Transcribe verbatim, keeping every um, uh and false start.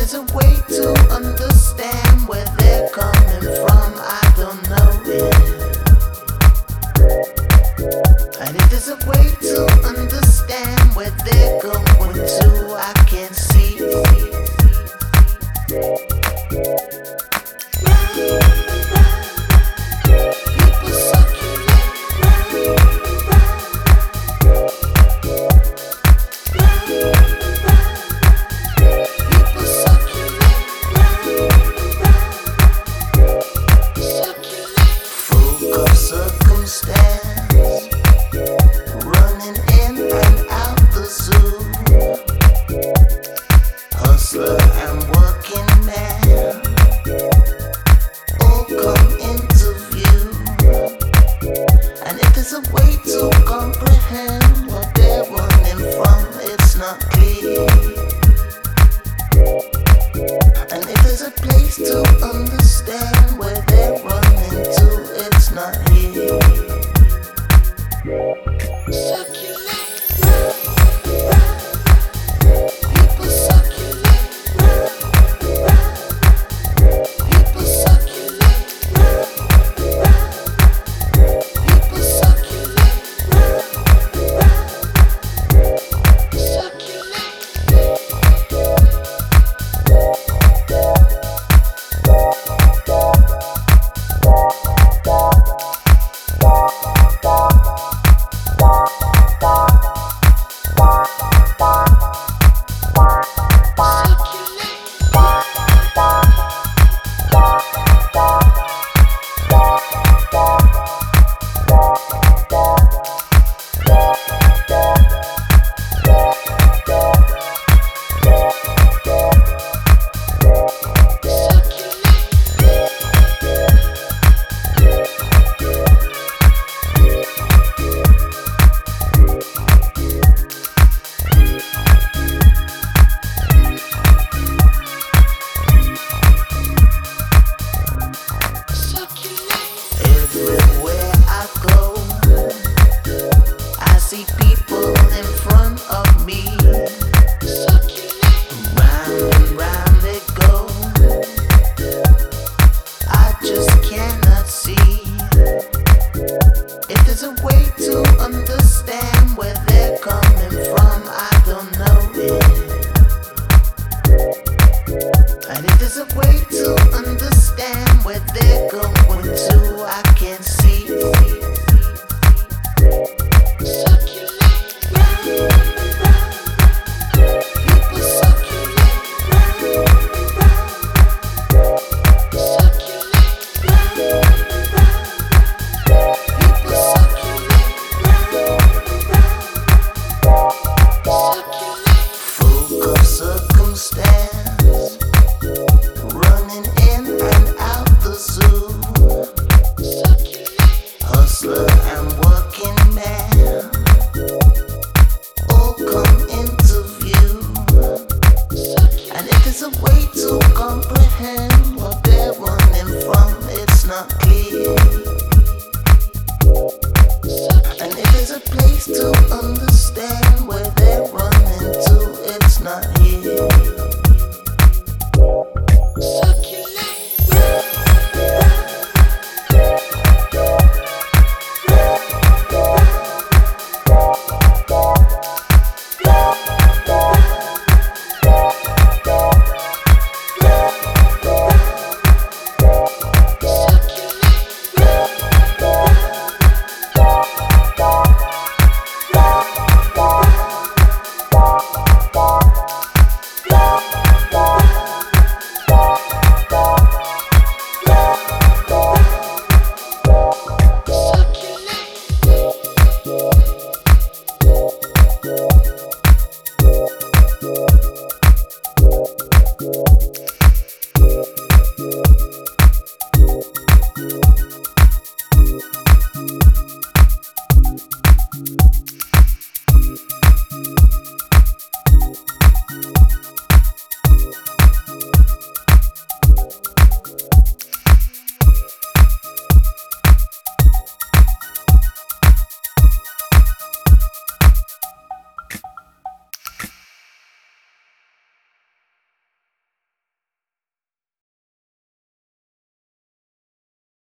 there's a way to understand where they're coming from, I don't know it. And if there's a way to understand where they're going to, I can't see. People circulate. People circulate. Circulate. Full of circumstance, running in and out the zoo. Hustler and working man all come into view. And if there's a way to comprehend what they're running from, it's not clear. And if there's a place to understand where they're running to, it's not here. Circulate. People circulate. People circulate. People circulate. Circulate. Everywhere I go, I see people in front of me. Round and round they go, I just cannot see. If there's a way to understand where they're coming from, I don't know it. And if there's a way to understand where they're going to, I can't see. Circulate. People circulate. Circulate. People circulate. Circulate. Full of circumstance, running in and out the zoo. Hustler and working man all come into view. And if there's a way to comprehend what they're running from, it's not clear. And if there's a place to understand where they're